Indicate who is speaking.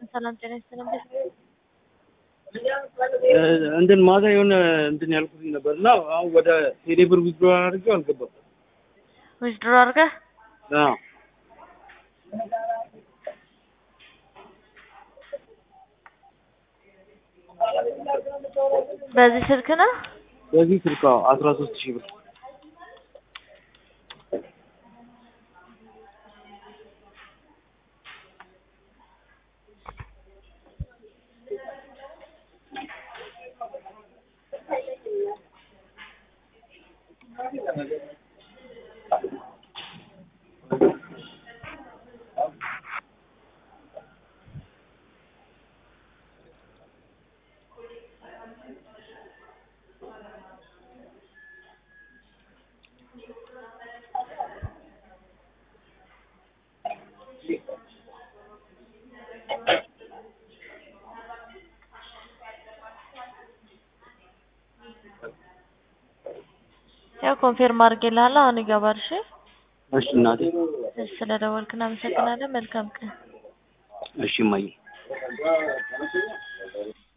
Speaker 1: ሰላም ጤና ይስጥልኝ።
Speaker 2: እንትን ማታ የሆነ እንትን ያልኩት ነበርና አሁን ወደ ቴሌብር ዊዝድሮ አድርጌው አልገባም።
Speaker 1: ዊዝድሮ አድርገህ?
Speaker 2: አዎ
Speaker 1: በዚህ ስልክ ነው?
Speaker 2: በዚህ ስልክ 13000 ብር
Speaker 1: ያው ኮንፊርም አድርጌልሃለሁ። አሁን ይገባል።
Speaker 2: እሺ እናቴ፣
Speaker 1: ስለደወልክ እናመሰግናለን። መልካም ቀን።
Speaker 2: እሺ ማይ